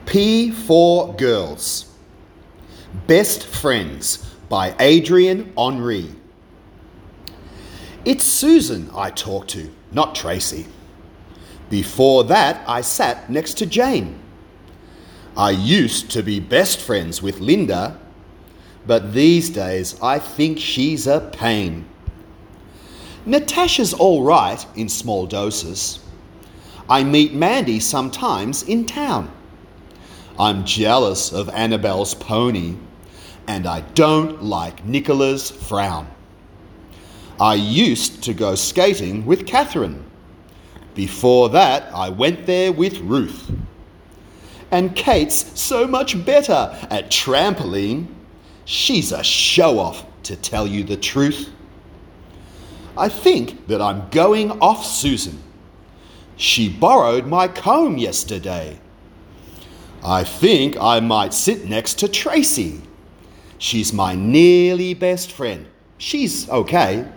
P for Girls. Best Friends by Adrienne Henry. It's Susan I talk to, not Tracy. Before that, I sat next to Jane. I used to be best friends with Linda, but these days I think she's a pain. Natasha's all right in small doses. I meet Mandy sometimes in town. I'm jealous of Annabelle's pony, and I don't like Nicola's frown. I used to go skating with Catherine. Before that, I went there with Ruth. And Kate's so much better at trampoline. She's a show-off, to tell you the truth. I think that I'm going off Susan. She borrowed my comb yesterday. I think I might sit next to Tracy. She's my nearly best friend. She's okay.